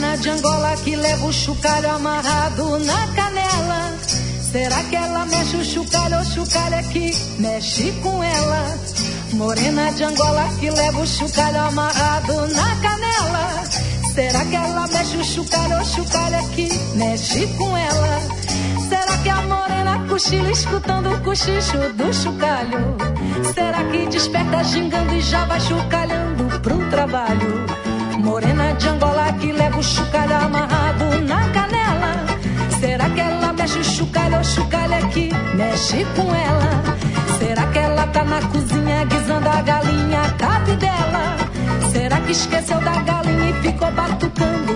Morena de Angola que leva o chocalho amarrado na canela. Será que ela mexe o chocalho ou o chocalho é que mexe com ela? Morena de Angola que leva o chocalho amarrado na canela. Será que ela mexe o chocalho ou o chocalho é que mexe com ela? Será que a morena cochila escutando o cochicho do chocalho? Será que desperta gingando e já vai chocalhando pro trabalho? Morena de Angola que leva o chocalho amarrado na canela. Será que ela mexe o chocalho ou o chocalho é que mexe com ela? Será que ela tá na cozinha guisando a galinha, cabe dela? Será que esqueceu da galinha e ficou batucando